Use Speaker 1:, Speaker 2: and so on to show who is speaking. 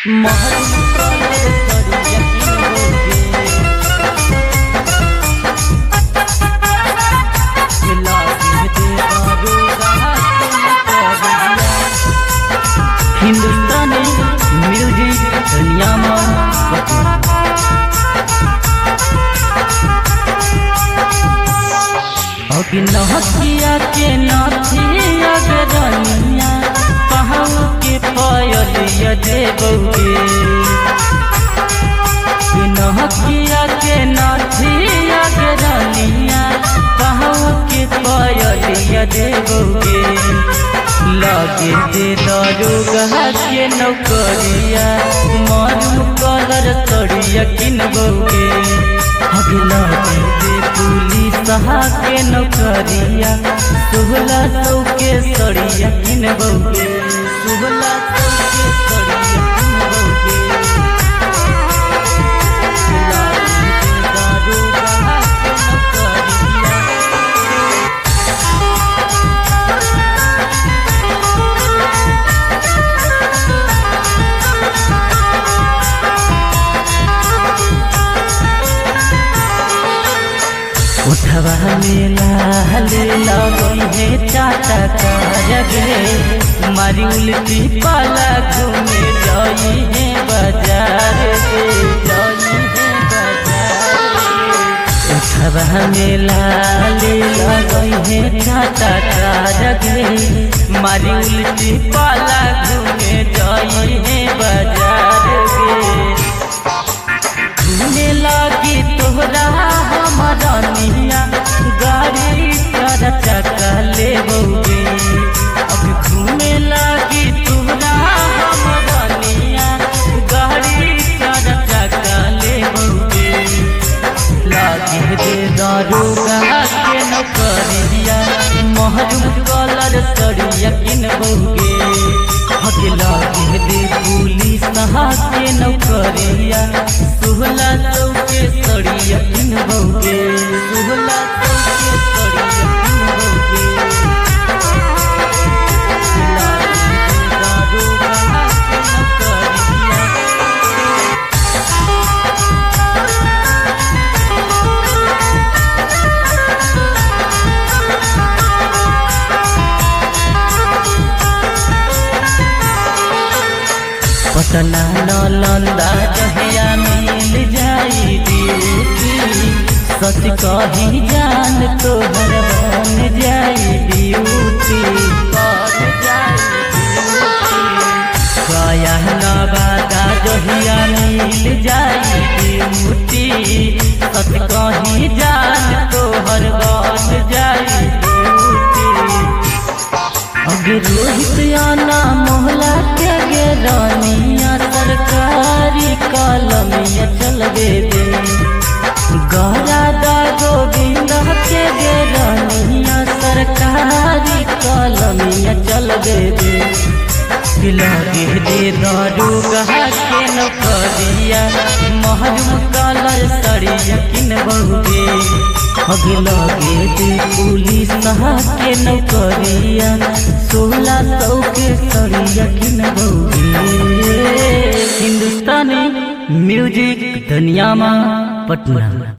Speaker 1: हिंदुस्तानी म्यूजिक दुनिया नहकिया के नथिया गरनिया पहाड़ के पायलिया देबौगे नहकिया के नथिया गरनिया पहाड़ के पायलिया देबौगे लगे दे दरोगा के नौकरिया मारू कलर तड़िया किनबौगे लगे दे पुलिस के नौकरिया 1600 के सड़िया किनबौगे 1600 के सड़िया किनबौगे उठवा मेला ले लगई है चाचा गे मारी उल्टी पाला घूमे जाई है बाजार उठवा मेला ले लगई है चाचा गे मारी उल्टी पाला घूमे जाई है बाजार घूमे लगी तोहरा हमारा निया गाड़ी चार चक्का लेबौगे अब घूमे लगी तोहरा हमारा निया गाड़ी चार चक्का लेबौगे लागे दे दरोगा के नौकरिया महरून कलर सड़िया किनबौगे लागे दे पुलिस के नौकरिया 1600 के सड़िया किनबौगे 1600 के सड़िया किनबौगे पटना नालंदा जहिया मिल जाई ड्यूटी सच कही जान तोहर बन जाई ड्यूटी गया नवादा जहिया मिल जाई ड्यूटी सच कही जान तोहर बन जाई ड्यूटी अगे रोहित आना मोहला के गेरानिया सरकारी कलमिया चलबे दे गौरा दा गोविंद के गेरानिया सरकारी कलमिया चलबे दे लगे दे दरोगा के नौकरिया महरून कलर सड़िया किनबौगे लगे दे पुलिस के नौकरिया 1600 के सड़िया किनबौगे हिंदुस्तानी म्यूजिक दुनिया पटना।